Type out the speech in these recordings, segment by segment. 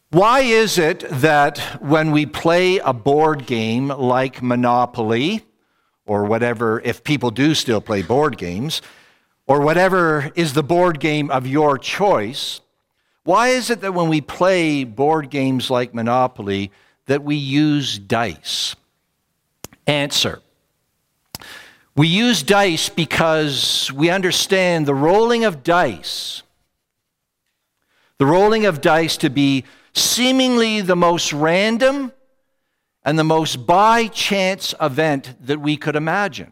Why is it that when we play a board game like Monopoly, or whatever, if people do still play board games, or whatever is the board game of your choice, why is it that when we play board games like Monopoly that we use dice? Answer. We use dice because we understand the rolling of dice to be seemingly the most random and the most by-chance event that we could imagine.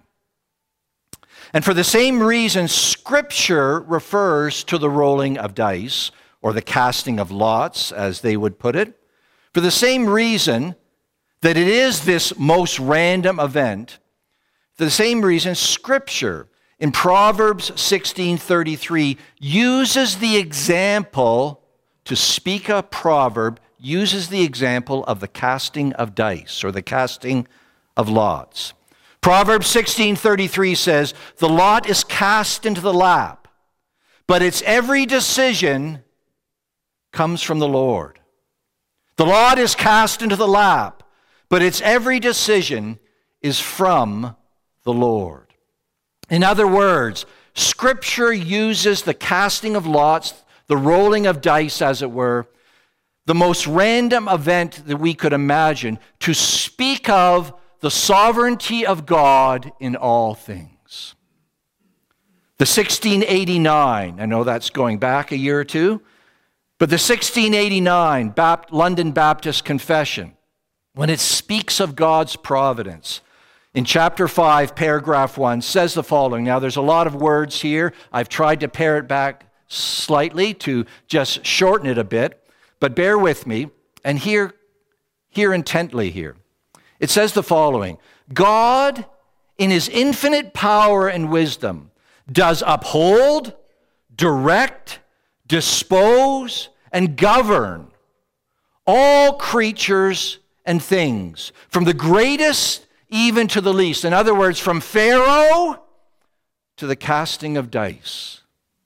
And for the same reason, Scripture refers to the rolling of dice, or the casting of lots, as they would put it, for the same reason that it is this most random event. For the same reason, Scripture in Proverbs 16:33 uses the example, to speak a proverb, uses the example of the casting of dice, or the casting of lots. Proverbs 16:33 says, "The lot is cast into the lap, but its every decision comes from the Lord." The lot is cast into the lap, but its every decision is from the Lord. In other words, Scripture uses the casting of lots, the rolling of dice, as it were, the most random event that we could imagine, to speak of the sovereignty of God in all things. The 1689, I know that's going back a year or two, but the 1689 London Baptist Confession, when it speaks of God's providence, in chapter 5, paragraph 1, says the following. Now, there's a lot of words here. I've tried to pare it back slightly to just shorten it a bit, but bear with me and hear intently here. It says the following: God, in his infinite power and wisdom, does uphold, direct, dispose, and govern all creatures and things, from the greatest even to the least. In other words, from Pharaoh to the casting of dice.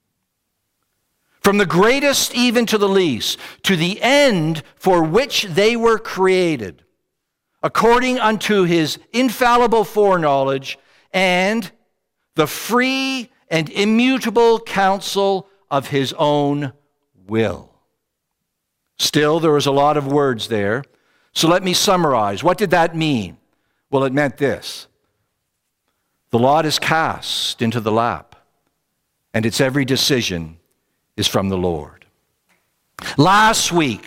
From the greatest even to the least, to the end for which they were created, according unto his infallible foreknowledge and the free and immutable counsel of his own will. Still, there was a lot of words there. So let me summarize. What did that mean? Well, it meant this: the lot is cast into the lap, and its every decision is from the Lord. Last week,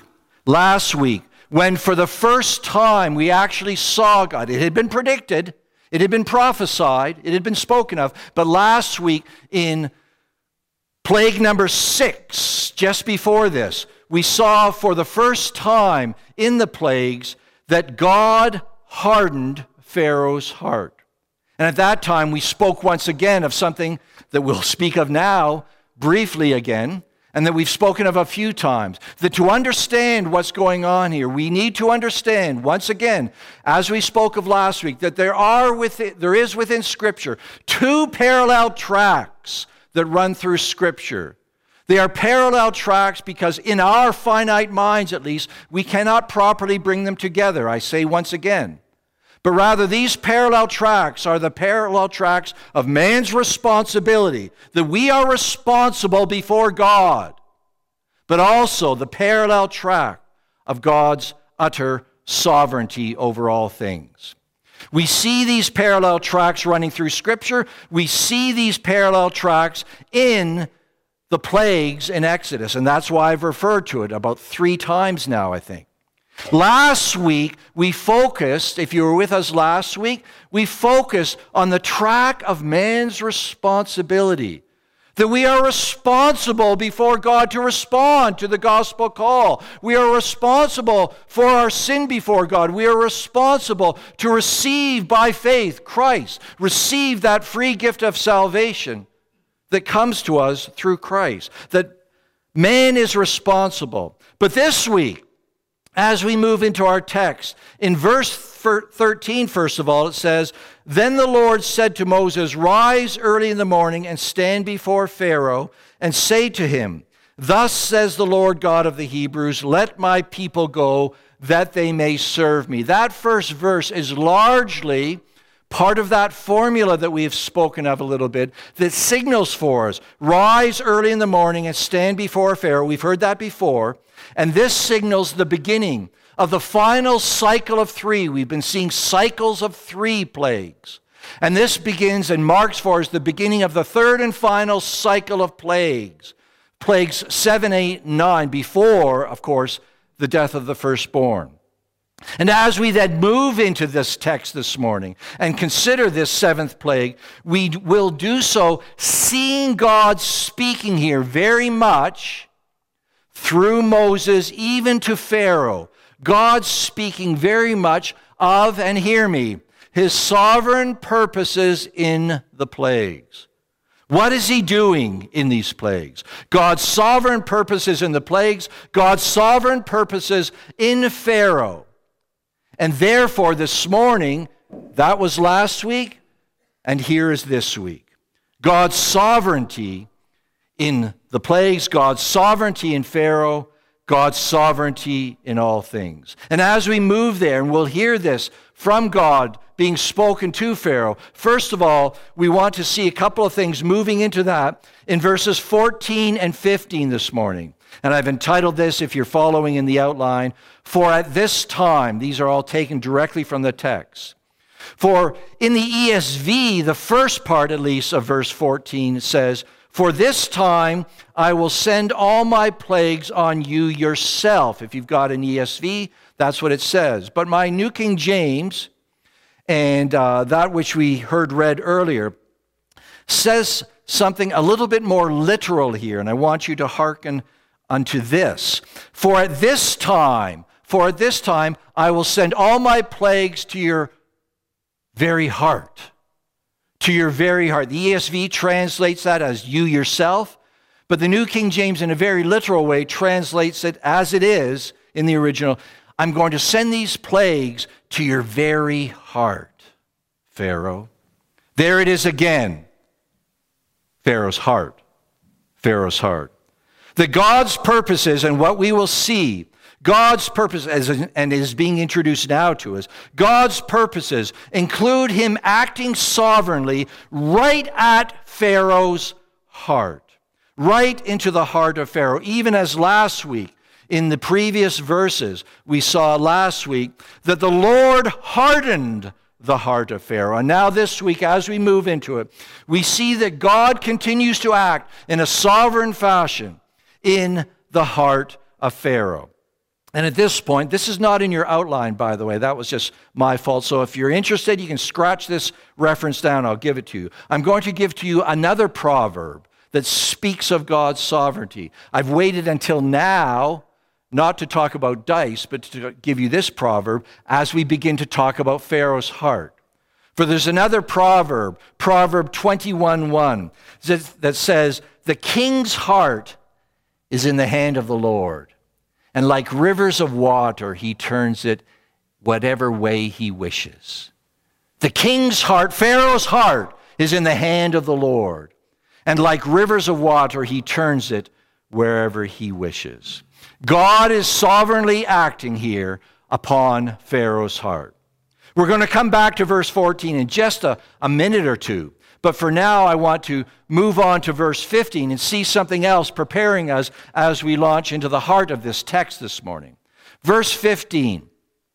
when for the first time we actually saw God, it had been predicted, it had been prophesied, it had been spoken of, but last week in plague number 6, just before this, we saw for the first time in the plagues that God hardened Pharaoh's heart. And at that time, we spoke once again of something that we'll speak of now briefly again, and that we've spoken of a few times, that to understand what's going on here, we need to understand, once again, as we spoke of last week, that there is within Scripture two parallel tracks that run through Scripture. They are parallel tracks because in our finite minds, at least, we cannot properly bring them together, I say once again. But rather, these parallel tracks are the parallel tracks of man's responsibility, that we are responsible before God, but also the parallel track of God's utter sovereignty over all things. We see these parallel tracks running through Scripture. We see these parallel tracks in the plagues in Exodus, and that's why I've referred to it about 3 times now, I think. Last week, we focused, if you were with us last week, we focused on the track of man's responsibility. That we are responsible before God to respond to the gospel call. We are responsible for our sin before God. We are responsible to receive by faith Christ, receive that free gift of salvation that comes to us through Christ. That man is responsible. But this week, as we move into our text, in verse 13, first of all, it says, "Then the Lord said to Moses, Rise early in the morning and stand before Pharaoh and say to him, Thus says the Lord God of the Hebrews, let my people go that they may serve me. That first verse is largely part of that formula that we have spoken of a little bit that signals for us. Rise early in the morning and stand before Pharaoh. We've heard that before. And this signals the beginning of the final cycle of 3. We've been seeing cycles of 3 plagues. And this begins and marks for us the beginning of the third and final cycle of plagues. Plagues 7, 8, 9, before, of course, the death of the firstborn. And as we then move into this text this morning and consider this 7th plague, we will do so seeing God speaking here very much through Moses, even to Pharaoh. God speaking very much of, and hear me, his sovereign purposes in the plagues. What is he doing in these plagues? God's sovereign purposes in the plagues, God's sovereign purposes in Pharaoh. And therefore, this morning, that was last week, and here is this week. God's sovereignty in the plagues, God's sovereignty in Pharaoh, God's sovereignty in all things. And as we move there, and we'll hear this from God being spoken to Pharaoh, first of all, we want to see a couple of things moving into that in verses 14 and 15 this morning. And I've entitled this, if you're following in the outline, For at this time, these are all taken directly from the text. For in the ESV, the first part at least of verse 14 says, For this time I will send all my plagues on you yourself. If you've got an ESV, that's what it says. But my New King James, and that which we heard read earlier, says something a little bit more literal here, and I want you to hearken unto this. For at this time I will send all my plagues to your very heart. To your very heart. The ESV translates that as you yourself, but the New King James in a very literal way translates it as it is in the original. I'm going to send these plagues to your very heart, Pharaoh. There it is again. Pharaoh's heart. Pharaoh's heart. That God's purposes, and what we will see, God's purpose, and is being introduced now to us, God's purposes include him acting sovereignly right at Pharaoh's heart, right into the heart of Pharaoh. Even as last week, in the previous verses, we saw last week that the Lord hardened the heart of Pharaoh. And now this week, as we move into it, we see that God continues to act in a sovereign fashion in the heart of Pharaoh. And at this point, this is not in your outline, by the way. That was just my fault. So if you're interested, you can scratch this reference down. I'll give it to you. I'm going to give to you another proverb that speaks of God's sovereignty. I've waited until now not to talk about dice, but to give you this proverb as we begin to talk about Pharaoh's heart. For there's another proverb, Proverb 21:1, that says, The king's heart is in the hand of the Lord. And like rivers of water, he turns it whatever way he wishes. The king's heart, Pharaoh's heart, is in the hand of the Lord. And like rivers of water, he turns it wherever he wishes. God is sovereignly acting here upon Pharaoh's heart. We're going to come back to verse 14 in just a minute or two. But for now, I want to move on to verse 15 and see something else preparing us as we launch into the heart of this text this morning. Verse 15,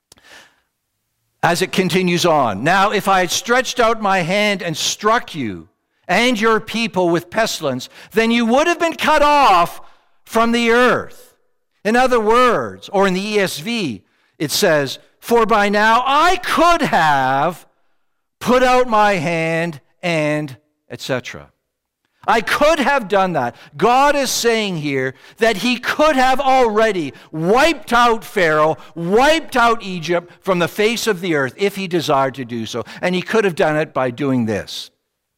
as it continues on. Now, if I had stretched out my hand and struck you and your people with pestilence, then you would have been cut off from the earth. In other words, or in the ESV, it says, For by now I could have put out my hand and etc. I could have done that. God is saying here that he could have already wiped out Pharaoh, wiped out Egypt from the face of the earth if he desired to do so. And he could have done it by doing this.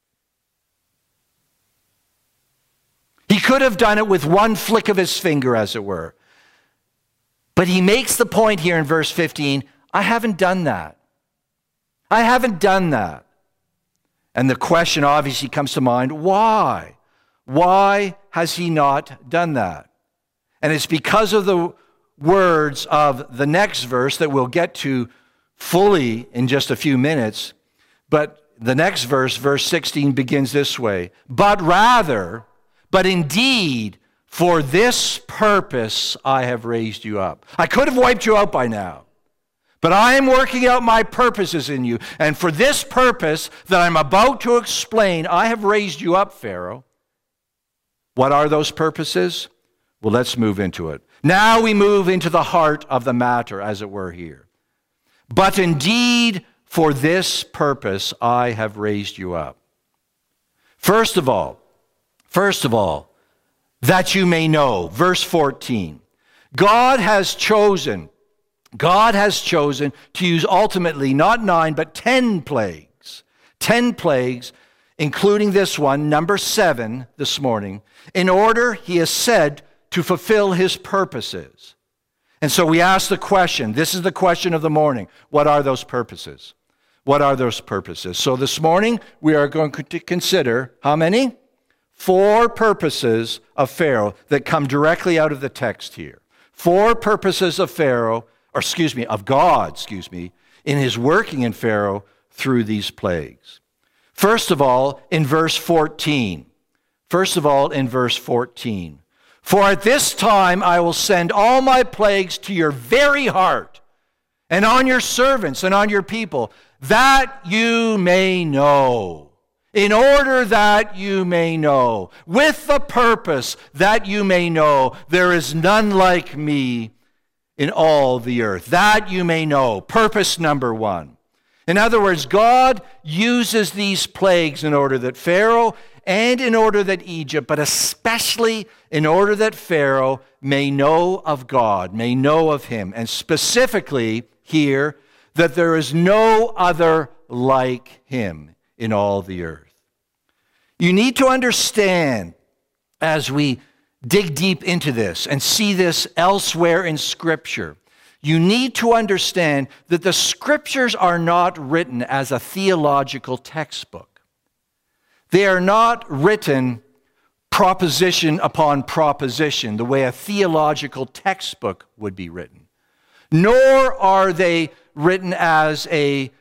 He could have done it with one flick of his finger, as it were. But he makes the point here in verse 15, I haven't done that. I haven't done that. And the question obviously comes to mind, why? Why has he not done that? And it's because of the words of the next verse that we'll get to fully in just a few minutes. But the next verse, verse 16, begins this way. But indeed, for this purpose I have raised you up. I could have wiped you out by now, but I am working out my purposes in you. And for this purpose that I'm about to explain, I have raised you up, Pharaoh. What are those purposes? Well, let's move into it. Now we move into the heart of the matter, as it were here. But indeed, for this purpose I have raised you up. First of all, that you may know, verse 14, God has chosen to use ultimately not 9, but 10 plagues. 10 plagues, including this one, number 7 this morning, in order, he has said, to fulfill his purposes. And so we ask the question, this is the question of the morning, what are those purposes? What are those purposes? So this morning we are going to consider how many? 4 purposes of Pharaoh that come directly out of the text here. 4 purposes of God, in his working in Pharaoh through these plagues. First of all, in verse 14. For at this time I will send all my plagues to your very heart, and on your servants and on your people, that you may know, in order that you may know, with the purpose that you may know, there is none like me in all the earth. That you may know. Purpose number 1. In other words, God uses these plagues in order that Pharaoh and in order that Egypt, but especially in order that Pharaoh may know of God, may know of him, and specifically here, that there is no other like him in all the earth. You need to understand, as we dig deep into this and see this elsewhere in Scripture, you need to understand that the Scriptures are not written as a theological textbook. They are not written proposition upon proposition, the way a theological textbook would be written. Nor are they written as a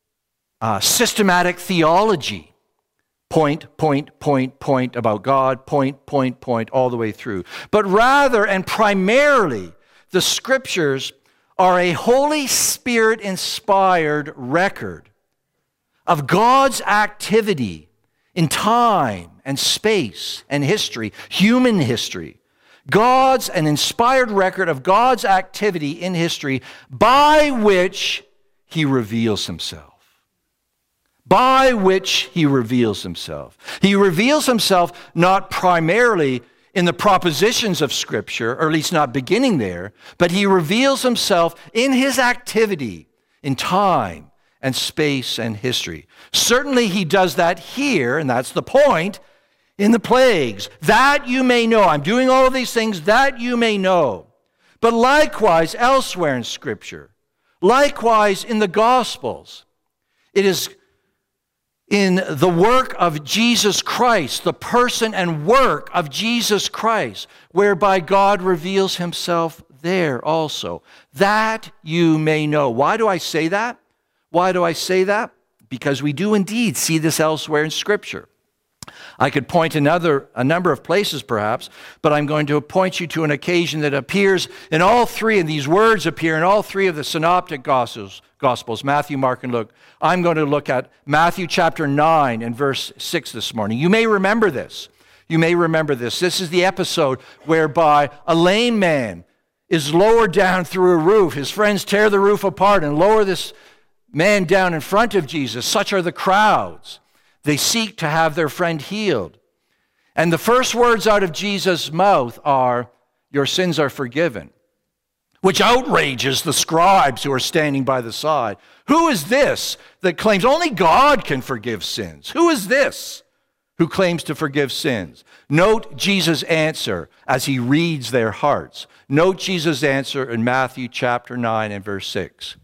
systematic theology. Point about God, point, all the way through. But rather, and primarily, the Scriptures are a Holy Spirit-inspired record of God's activity in time and space and history, human history. God's an inspired record of God's activity in history by which he reveals himself. By which he reveals himself. He reveals himself not primarily in the propositions of Scripture, or at least not beginning there, but he reveals himself in his activity in time and space and history. Certainly he does that here, and that's the point, in the plagues. That you may know. I'm doing all of these things that you may know. But likewise elsewhere in Scripture, likewise in the Gospels, it is in the work of Jesus Christ, the person and work of Jesus Christ, whereby God reveals himself there also, that you may know. Why do I say that? Why do I say that? Because we do indeed see this elsewhere in Scripture. I could point a number of places perhaps, but I'm going to point you to an occasion that appears in all 3, and these words appear in all 3 of the synoptic Gospels, Matthew, Mark, and Luke. I'm going to look at Matthew chapter 9 and verse 6 this morning. You may remember this. This is the episode whereby a lame man is lowered down through a roof. His friends tear the roof apart and lower this man down in front of Jesus. Such are the crowds. They seek to have their friend healed. And the first words out of Jesus' mouth are, "Your sins are forgiven," which outrages the scribes who are standing by the side. Who is this that claims only God can forgive sins? Who is this who claims to forgive sins? Note Jesus' answer as he reads their hearts. Note Jesus' answer in Matthew chapter 9 and verse 6.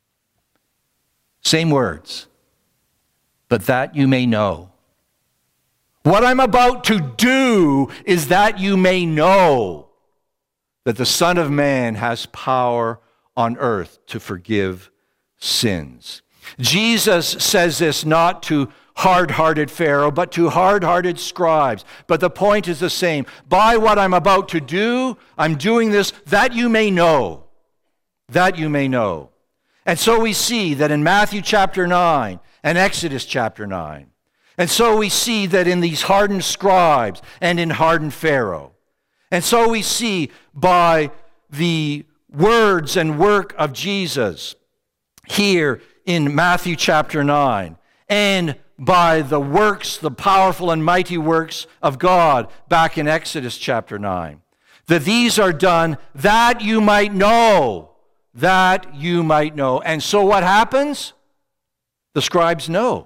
Same words. But that you may know. What I'm about to do is that you may know. that the Son of Man has power on earth to forgive sins. Jesus says this not to hard-hearted Pharaoh, but to hard-hearted scribes. But the point is the same. By what I'm about to do, I'm doing this that you may know. That you may know. And so we see that in Matthew chapter 9 and Exodus chapter 9. And so we see that in these hardened scribes and in hardened Pharaoh. And so we see by the words and work of Jesus here in Matthew chapter 9 and by the works, the powerful and mighty works of God back in Exodus chapter 9, that these are done that you might know, that you might know. And so what happens? The scribes know.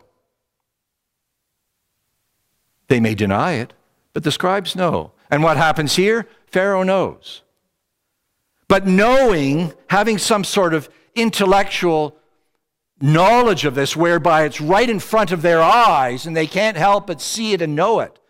They may deny it, but the scribes know. And what happens here? Pharaoh knows. But knowing, having some sort of intellectual knowledge of this, whereby it's right in front of their eyes and they can't help but see it and know it.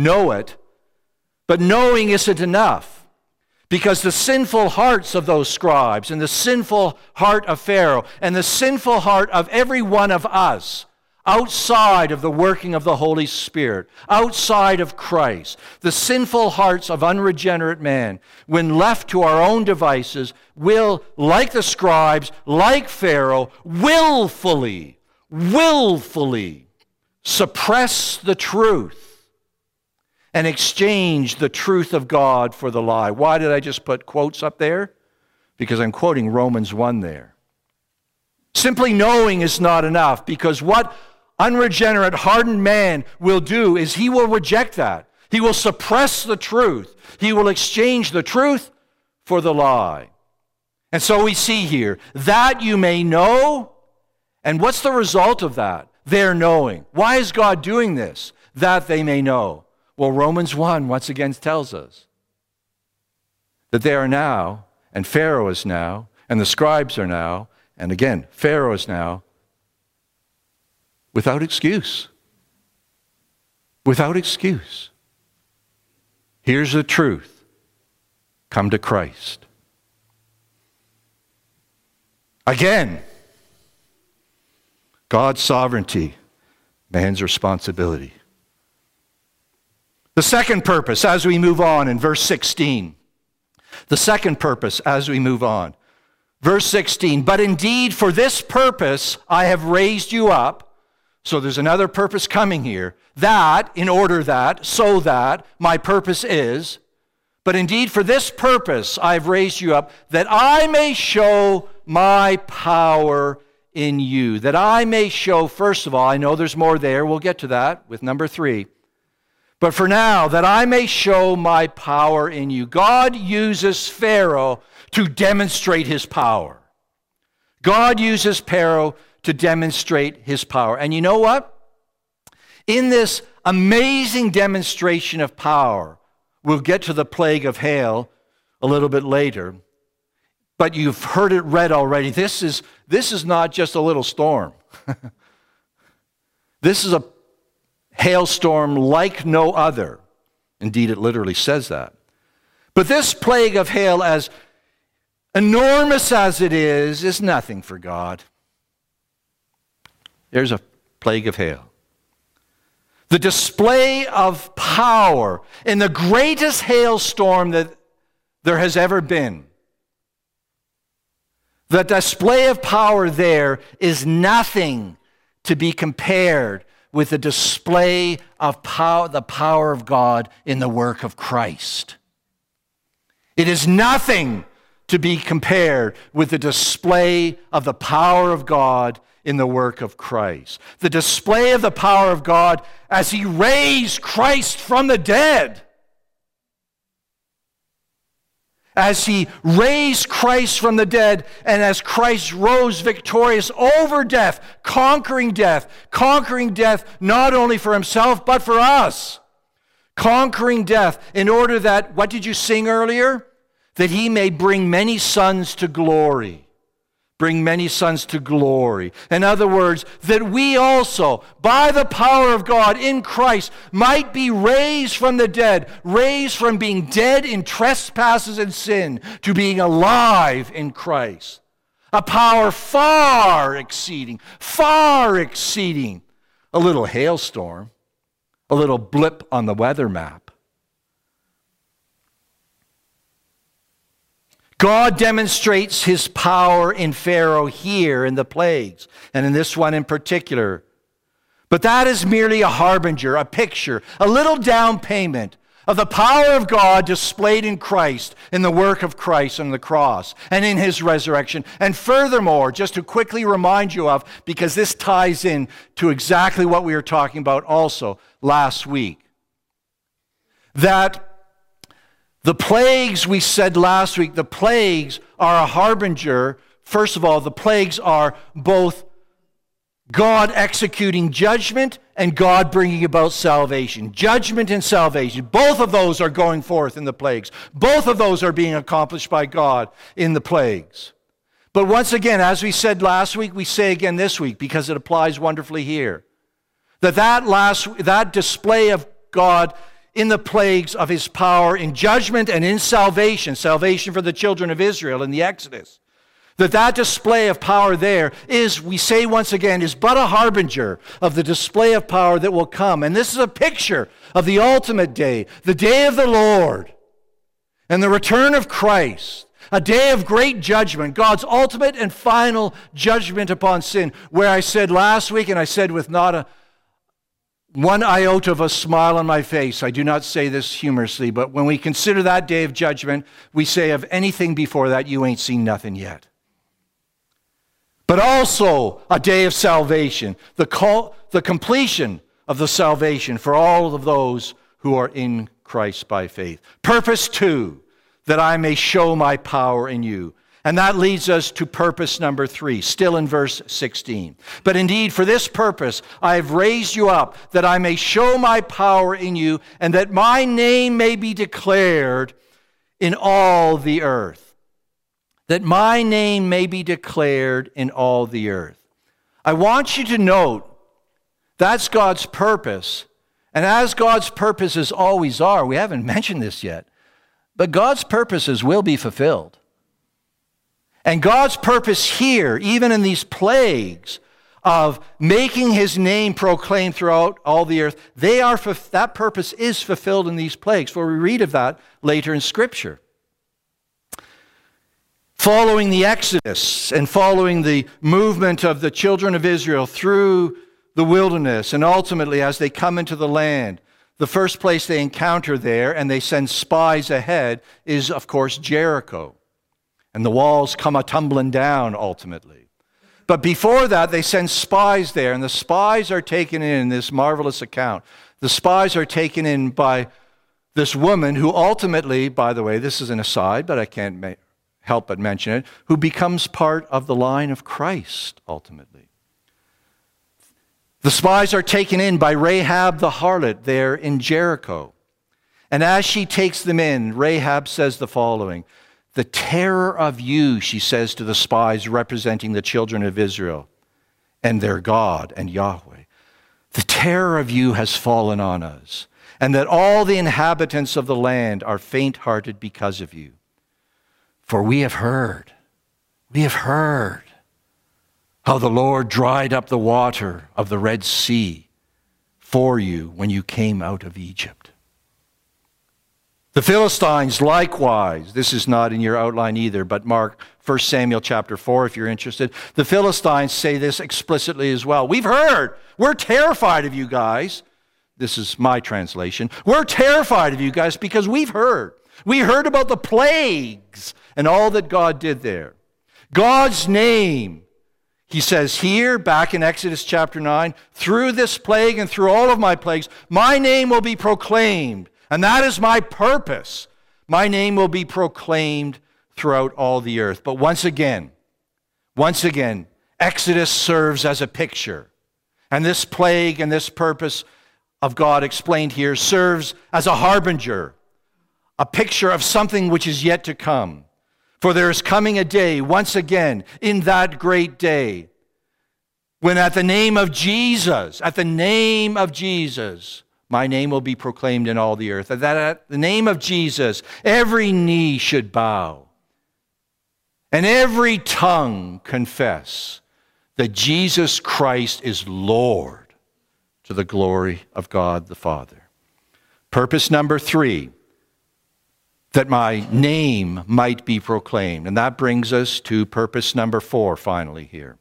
But knowing isn't enough, because the sinful hearts of those scribes and the sinful heart of Pharaoh and the sinful heart of every one of us, outside of the working of the Holy Spirit, outside of Christ, the sinful hearts of unregenerate man, when left to our own devices, will, like the scribes, like Pharaoh, willfully suppress the truth and exchange the truth of God for the lie. Why did I just put quotes up there? Because I'm quoting Romans 1 there. Simply knowing is not enough, because what unregenerate, hardened man will do is he will reject that. He will suppress the truth. He will exchange the truth for the lie. And so we see here, that you may know. And what's the result of that? Their knowing. Why is God doing this? That they may know. Well, Romans 1 once again tells us that they are now, and Pharaoh is now, and the scribes are now, and again, Pharaoh is now, without excuse. Without excuse. Here's the truth. Come to Christ. Again, God's sovereignty, man's responsibility. The second purpose as we move on in verse 16. The second purpose as we move on. Verse 16, but indeed for this purpose I have raised you up. So there's another purpose coming here. That, in order that, so that, my purpose is. But indeed for this purpose I have raised you up, that I may show my power in you. That I may show, first of all, I know there's more there. We'll get to that with number 3. But for now, that I may show my power in you. God uses Pharaoh to demonstrate his power. God uses Pharaoh to demonstrate his power. And you know what? In this amazing demonstration of power, we'll get to the plague of hail a little bit later, but you've heard it read already. This is not just a little storm. This is a hailstorm like no other. Indeed, it literally says that. But this plague of hail, as enormous as it is nothing for God. There's a plague of hail. The display of power in the greatest hailstorm that there has ever been. The display of power there is nothing to be compared with the display of power, the power of God in the work of Christ. It is nothing to be compared with the display of the power of God in the work of Christ. The display of the power of God as he raised Christ from the dead. As he raised Christ from the dead, and as Christ rose victorious over death not only for himself, but for us. Conquering death in order that, what did you sing earlier? That he may bring many sons to glory. bring many sons to glory. In other words, that we also, by the power of God in Christ, might be raised from the dead, raised from being dead in trespasses and sin to being alive in Christ. A power far exceeding a little hailstorm, a little blip on the weather map. God demonstrates his power in Pharaoh here in the plagues, and in this one in particular. But that is merely a harbinger, a picture, a little down payment of the power of God displayed in Christ, in the work of Christ on the cross, and in his resurrection. And furthermore, just to quickly remind you of, because this ties in to exactly what we were talking about also last week, that the plagues, we said last week, the plagues are a harbinger. First of all, the plagues are both God executing judgment and God bringing about salvation. Judgment and salvation. Both of those are going forth in the plagues. Both of those are being accomplished by God in the plagues. But once again, as we said last week, we say again this week, because it applies wonderfully here, that display of God in the plagues of his power in judgment and in salvation for the children of Israel in the Exodus, that display of power there is, we say once again, is but a harbinger of the display of power that will come. And this is a picture of the ultimate day, the day of the Lord and the return of Christ, a day of great judgment, God's ultimate and final judgment upon sin, where I said last week, and I said with not one iota of a smile on my face, I do not say this humorously, but when we consider that day of judgment, we say of anything before that, you ain't seen nothing yet. But also a day of salvation, the completion of the salvation for all of those who are in Christ by faith. Purpose 2, that I may show my power in you. And that leads us to purpose number 3, still in verse 16. But indeed, for this purpose, I have raised you up, that I may show my power in you, and that my name may be declared in all the earth. That my name may be declared in all the earth. I want you to note, that's God's purpose. And as God's purposes always are, we haven't mentioned this yet, but God's purposes will be fulfilled. And God's purpose here, even in these plagues of making his name proclaimed throughout all the earth, that purpose is fulfilled in these plagues, for we read of that later in Scripture. Following the Exodus and following the movement of the children of Israel through the wilderness, and ultimately as they come into the land, the first place they encounter there, and they send spies ahead, is, of course, Jericho. And the walls come a-tumbling down, ultimately. But before that, they send spies there, and the spies are taken in this marvelous account. The spies are taken in by this woman who ultimately, by the way, this is an aside, but I can't help but mention it, who becomes part of the line of Christ, ultimately. The spies are taken in by Rahab the harlot there in Jericho. And as she takes them in, Rahab says the following: "The terror of you," she says to the spies representing the children of Israel and their God and Yahweh, "the terror of you has fallen on us, and that all the inhabitants of the land are faint-hearted because of you. For we have heard how the Lord dried up the water of the Red Sea for you when you came out of Egypt." The Philistines likewise, this is not in your outline either, but mark 1 Samuel chapter 4 if you're interested. The Philistines say this explicitly as well. "We've heard. We're terrified of you guys." This is my translation. "We're terrified of you guys because we've heard. We heard about the plagues and all that God did there. God's name," he says here, back in Exodus chapter 9, "through this plague and through all of my plagues, my name will be proclaimed. And that is my purpose. My name will be proclaimed throughout all the earth." But once again, Exodus serves as a picture. And this plague and this purpose of God explained here serves as a harbinger, a picture of something which is yet to come. For there is coming a day, once again, in that great day, when at the name of Jesus, my name will be proclaimed in all the earth. That at the name of Jesus, every knee should bow, and every tongue confess that Jesus Christ is Lord, to the glory of God the Father. Purpose number 3, that my name might be proclaimed. And that brings us to purpose number 4, finally here.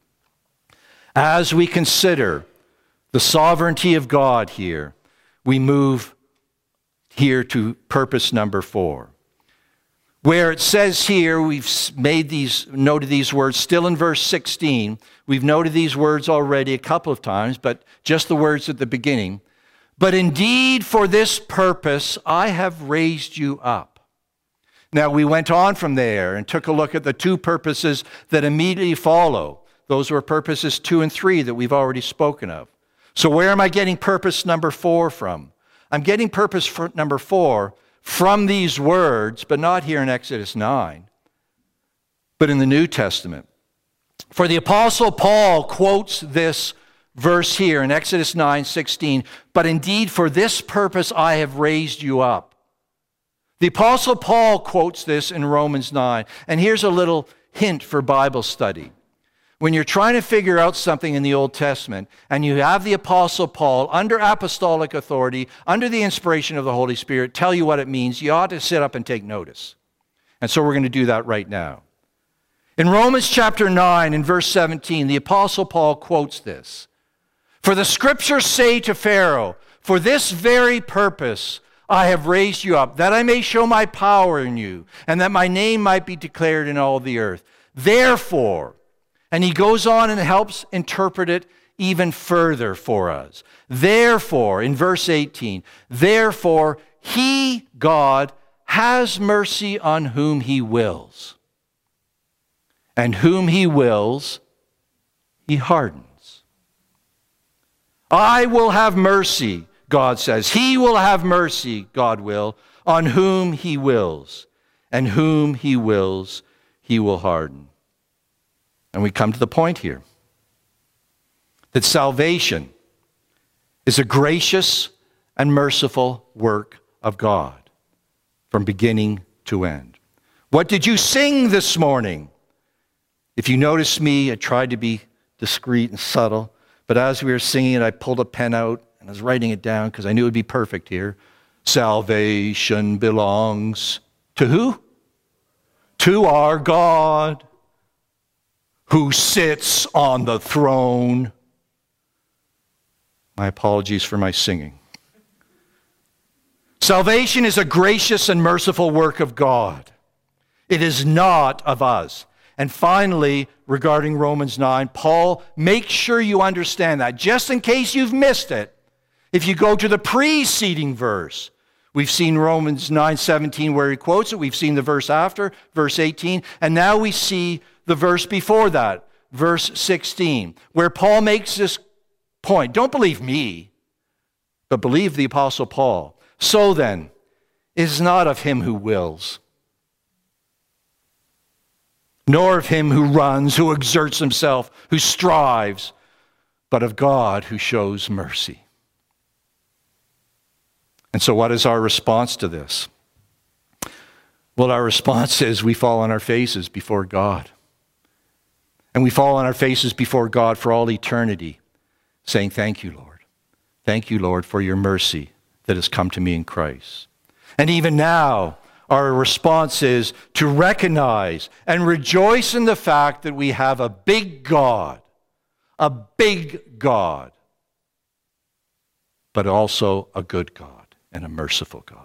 As we consider the sovereignty of God here, we move here to purpose number 4. Where it says here, we've noted these words, still in verse 16. We've noted these words already a couple of times, but just the words at the beginning. But indeed for this purpose I have raised you up. Now we went on from there and took a look at the 2 purposes that immediately follow. Those were purposes 2 and 3 that we've already spoken of. So where am I getting purpose number 4 from? I'm getting purpose number 4 from these words, but not here in Exodus 9, but in the New Testament. For the Apostle Paul quotes this verse here in Exodus 9:16, but indeed for this purpose I have raised you up. The Apostle Paul quotes this in Romans 9, and here's a little hint for Bible study. When you're trying to figure out something in the Old Testament, and you have the Apostle Paul, under apostolic authority, under the inspiration of the Holy Spirit, tell you what it means, you ought to sit up and take notice. And so we're going to do that right now. In Romans chapter 9, in verse 17, the Apostle Paul quotes this. For the scriptures say to Pharaoh, for this very purpose I have raised you up, that I may show my power in you, and that my name might be declared in all the earth. Therefore, and he goes on and helps interpret it even further for us. Therefore, in verse 18, therefore, he, God, has mercy on whom he wills. And whom he wills, he hardens. I will have mercy, God says. He will have mercy, God will, on whom he wills. And whom he wills, he will harden. And we come to the point here that salvation is a gracious and merciful work of God from beginning to end. What did you sing this morning? If you notice me, I tried to be discreet and subtle, but as we were singing it, I pulled a pen out and I was writing it down because I knew it would be perfect here. Salvation belongs to who? To our God, who sits on the throne. My apologies for my singing. Salvation is a gracious and merciful work of God. It is not of us. And finally, regarding Romans 9, Paul makes sure you understand that, just in case you've missed it. If you go to the preceding verse, we've seen Romans 9:17 where he quotes it. We've seen the verse after, verse 18. And now we see the verse before that, verse 16, where Paul makes this point. Don't believe me, but believe the Apostle Paul. So then, it is not of him who wills, nor of him who runs, who exerts himself, who strives, but of God who shows mercy. And so what is our response to this? Well, our response is we fall on our faces before God. And we fall on our faces before God for all eternity, saying, thank you, Lord. Thank you, Lord, for your mercy that has come to me in Christ. And even now, our response is to recognize and rejoice in the fact that we have a big God, but also a good God and a merciful God.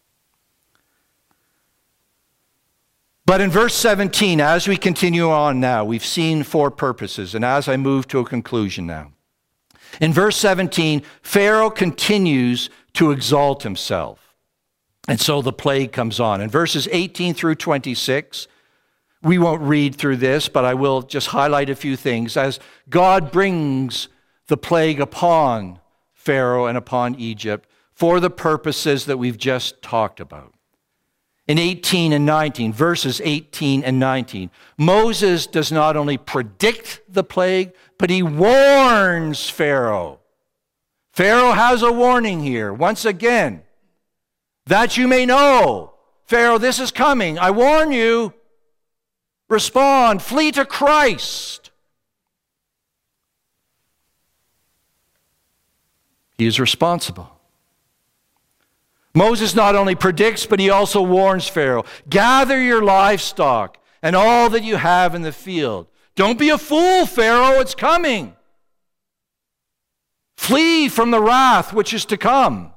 But in verse 17, as we continue on now, we've seen 4 purposes, and as I move to a conclusion now. In verse 17, Pharaoh continues to exalt himself. And so the plague comes on. In verses 18 through 26, we won't read through this, but I will just highlight a few things. As God brings the plague upon Pharaoh and upon Egypt for the purposes that we've just talked about. in 18 and 19, verses 18 and 19, Moses does not only predict the plague, but he warns Pharaoh. Pharaoh has a warning here, once again, that you may know, Pharaoh, this is coming. I warn you. Respond. Flee to Christ. He is responsible. Moses not only predicts, but he also warns Pharaoh. Gather your livestock and all that you have in the field. Don't be a fool, Pharaoh. It's coming. Flee from the wrath which is to come.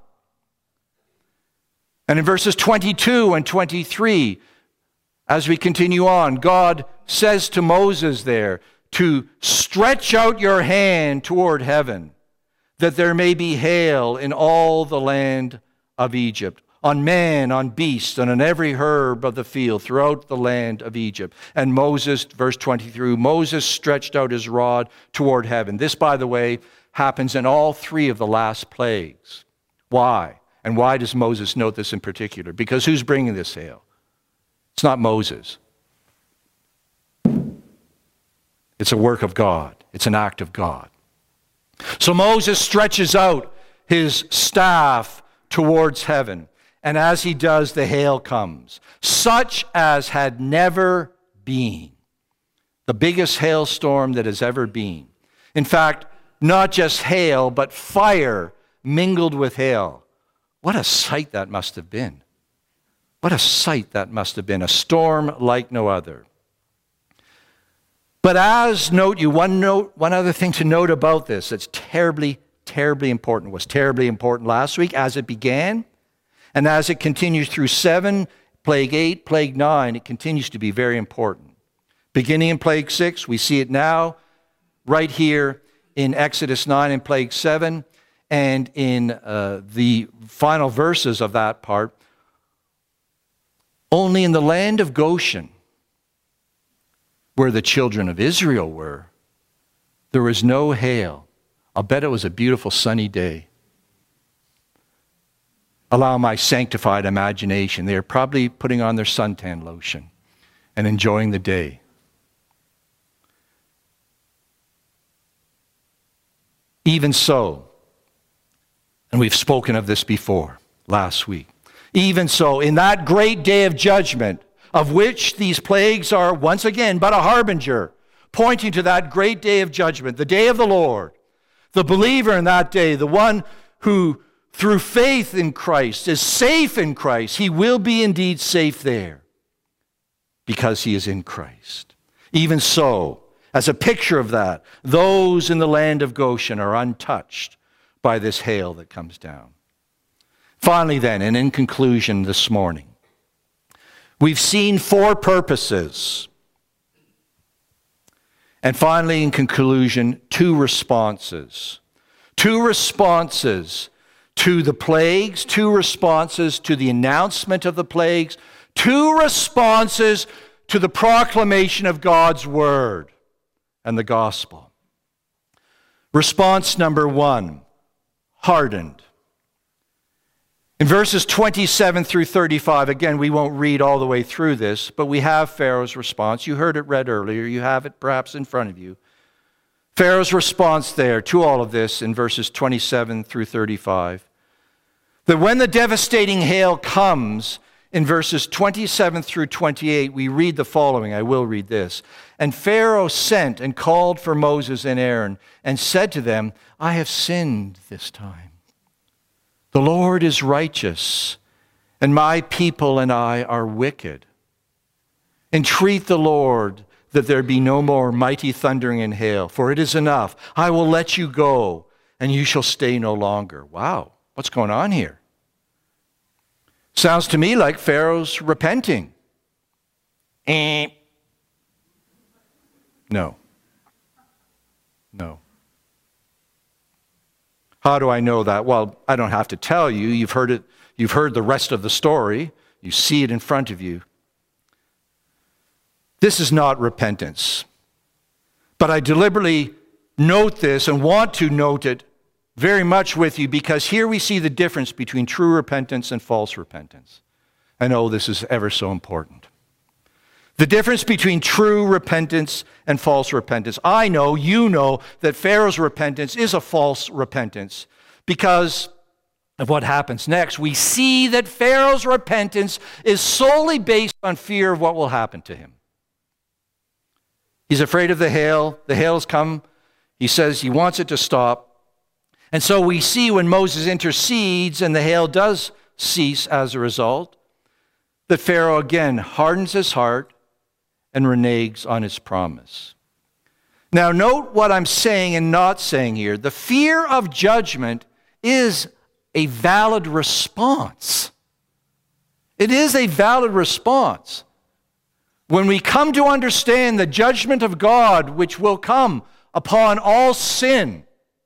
And in verses 22 and 23, as we continue on, God says to Moses there to stretch out your hand toward heaven, that there may be hail in all the land of Egypt, on man, on beast, and on every herb of the field throughout the land of Egypt. And Moses, verse 23, Moses stretched out his rod toward heaven. This, by the way, happens in all three of the last plagues. Why? And why does Moses note this in particular? Because who's bringing this hail? It's not Moses. It's a work of God. It's an act of God. So Moses stretches out his staff towards heaven. And as he does, the hail comes, such as had never been. The biggest hailstorm that has ever been. In fact, not just hail, but fire mingled with hail. What a sight that must have been. What a sight that must have been. A storm like no other. But one other thing to note about this that's terribly, terribly important, was terribly important last week as it began, and as it continues through 7, plague 8, plague 9, it continues to be very important. Beginning in plague 6, we see it now, right here in Exodus 9 and plague 7, and in the final verses of that part. Only in the land of Goshen, where the children of Israel were, there was no hail. I'll bet it was a beautiful sunny day. Allow my sanctified imagination. They are probably putting on their suntan lotion and enjoying the day. Even so, and we've spoken of this before last week, even so, in that great day of judgment, of which these plagues are once again but a harbinger, pointing to that great day of judgment, the day of the Lord, the believer in that day, the one who through faith in Christ is safe in Christ, he will be indeed safe there because he is in Christ. Even so, as a picture of that, those in the land of Goshen are untouched by this hail that comes down. Finally then, and in conclusion this morning, we've seen 4 purposes. And finally, in conclusion, 2 responses. 2 responses to the plagues, 2 responses to the announcement of the plagues, 2 responses to the proclamation of God's word and the gospel. Response number 1, hardened. In verses 27 through 35, again, we won't read all the way through this, but we have Pharaoh's response. You heard it read earlier. You have it perhaps in front of you. Pharaoh's response there to all of this in verses 27 through 35. That when the devastating hail comes, in verses 27 through 28, we read the following. I will read this. And Pharaoh sent and called for Moses and Aaron and said to them, I have sinned this time. The Lord is righteous, and my people and I are wicked. Entreat the Lord that there be no more mighty thundering and hail, for it is enough. I will let you go, and you shall stay no longer. Wow, what's going on here? Sounds to me like Pharaoh's repenting. No. How do I know that? Well, I don't have to tell you. You've heard it. You've heard the rest of the story. You see it in front of you. This is not repentance. But I deliberately note this and want to note it very much with you because here we see the difference between true repentance and false repentance. And oh, this is ever so important. The difference between true repentance and false repentance. I know, you know, that Pharaoh's repentance is a false repentance because of what happens next. We see that Pharaoh's repentance is solely based on fear of what will happen to him. He's afraid of the hail. The hail has come. He says he wants it to stop. And so we see when Moses intercedes and the hail does cease as a result, that Pharaoh again hardens his heart and reneges on his promise. Now note what I'm saying and not saying here. The fear of judgment is a valid response. It is a valid response. When we come to understand the judgment of God which will come upon all sin,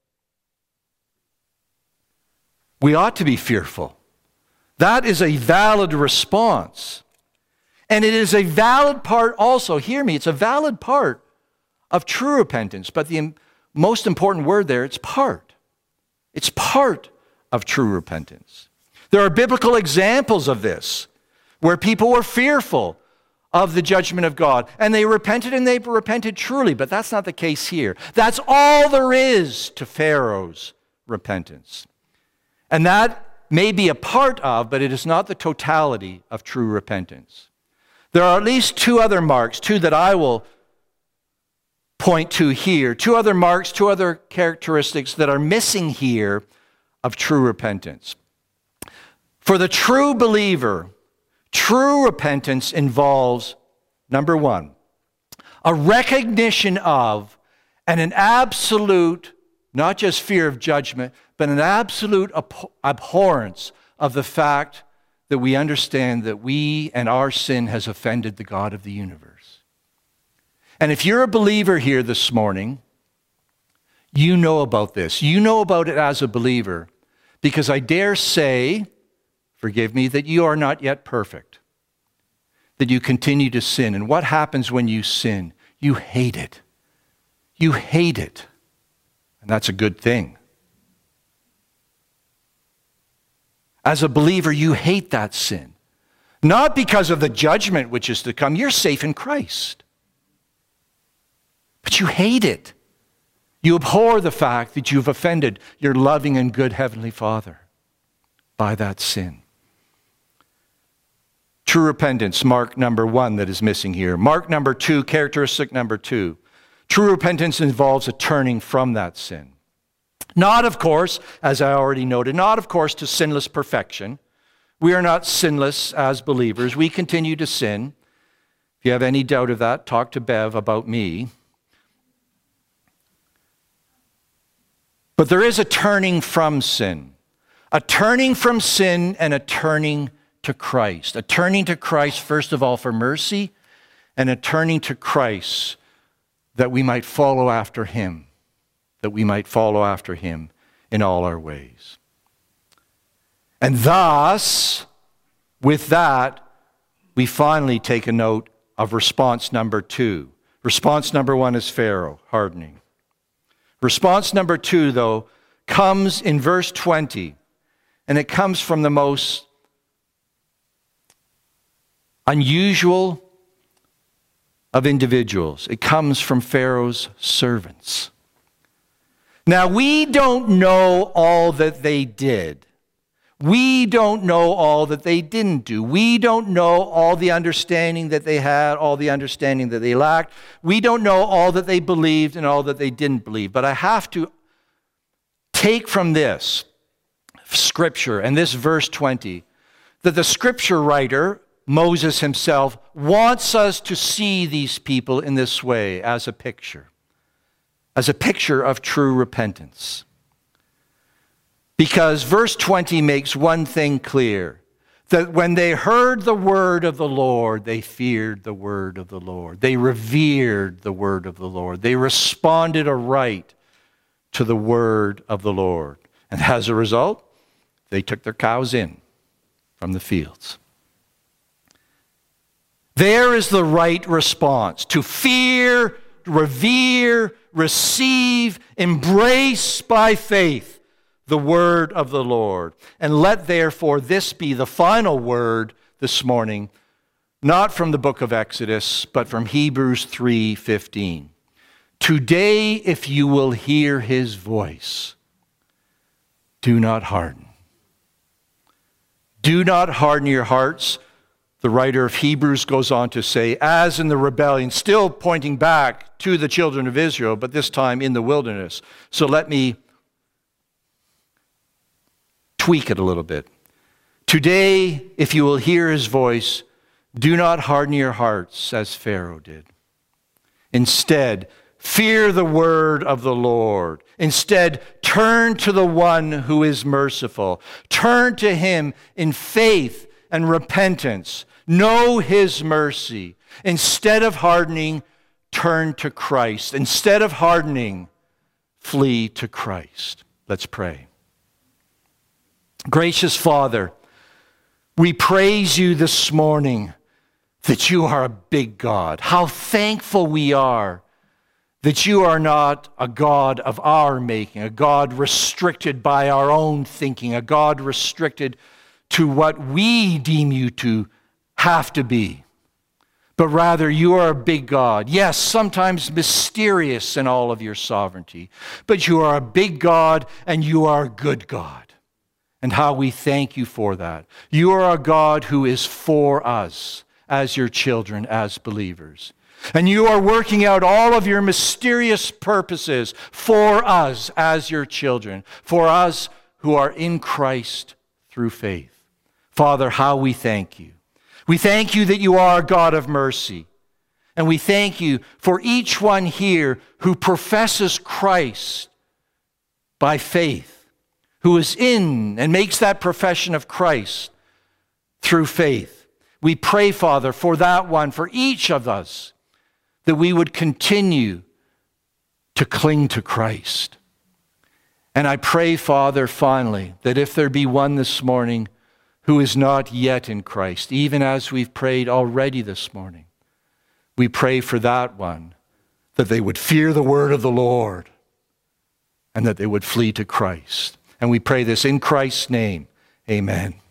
we ought to be fearful. That is a valid response. And it is a valid part also, hear me, it's a valid part of true repentance. But the most important word there, it's part. It's part of true repentance. There are biblical examples of this, where people were fearful of the judgment of God. And they repented truly, but that's not the case here. That's all there is to Pharaoh's repentance. And that may be a part of, but it is not the totality of true repentance. There are at least two other marks, two that I will point to here, two other marks, two other characteristics that are missing here of true repentance. For the true believer, true repentance involves, number one, a recognition of and an absolute, not just fear of judgment, but an absolute abhorrence of the fact that we understand that we and our sin has offended the God of the universe. And if you're a believer here this morning, you know about this. You know about it as a believer because I dare say, forgive me, that you are not yet perfect, that you continue to sin. And what happens when you sin? You hate it. You hate it. And that's a good thing. As a believer, you hate that sin. Not because of the judgment which is to come. You're safe in Christ. But you hate it. You abhor the fact that you've offended your loving and good Heavenly Father by that sin. True repentance, mark number one that is missing here. Mark number two, characteristic number two. True repentance involves a turning from that sin. Not, of course, as I already noted, not, of course, to sinless perfection. We are not sinless as believers. We continue to sin. If you have any doubt of that, talk to Bev about me. But there is a turning from sin. A turning from sin and a turning to Christ. A turning to Christ, first of all, for mercy, and a turning to Christ that we might follow after him. That we might follow after him in all our ways. And thus, with that, we finally take a note of response number two. Response number one is Pharaoh, hardening. Response number two, though, comes in verse 20, and it comes from the most unusual of individuals. It comes from Pharaoh's servants. Now, we don't know all that they did. We don't know all that they didn't do. We don't know all the understanding that they had, all the understanding that they lacked. We don't know all that they believed and all that they didn't believe. But I have to take from this scripture and this verse 20 that the scripture writer, Moses himself, wants us to see these people in this way as a picture of true repentance. Because verse 20 makes one thing clear, that when they heard the word of the Lord, they feared the word of the Lord. They revered the word of the Lord. They responded aright to the word of the Lord. And as a result, they took their cows in from the fields. There is the right response, to fear, revere, receive, embrace by faith the word of the Lord. And let therefore this be the final word this morning, not from the book of Exodus, but from Hebrews 3:15. Today, if you will hear his voice, do not harden. Do not harden your hearts. The writer of Hebrews goes on to say, as in the rebellion, still pointing back to the children of Israel, but this time in the wilderness. So let me tweak it a little bit. Today, if you will hear his voice, do not harden your hearts as Pharaoh did. Instead, fear the word of the Lord. Instead, turn to the one who is merciful. Turn to him in faith and repentance. Know his mercy. Instead of hardening, turn to Christ. Instead of hardening, flee to Christ. Let's pray. Gracious Father, we praise you this morning that you are a big God. How thankful we are that you are not a God of our making, a God restricted by our own thinking, a God restricted to what we deem you to have to be. But rather, you are a big God. Yes, sometimes mysterious in all of your sovereignty, but you are a big God and you are a good God. And how we thank you for that. You are a God who is for us as your children, as believers. And you are working out all of your mysterious purposes for us as your children, for us who are in Christ through faith. Father, how we thank you. We thank you that you are a God of mercy. And we thank you for each one here who professes Christ by faith, who is in and makes that profession of Christ through faith. We pray, Father, for that one, for each of us, that we would continue to cling to Christ. And I pray, Father, finally, that if there be one this morning who is not yet in Christ, even as we've prayed already this morning, we pray for that one, that they would fear the word of the Lord and that they would flee to Christ. And we pray this in Christ's name. Amen.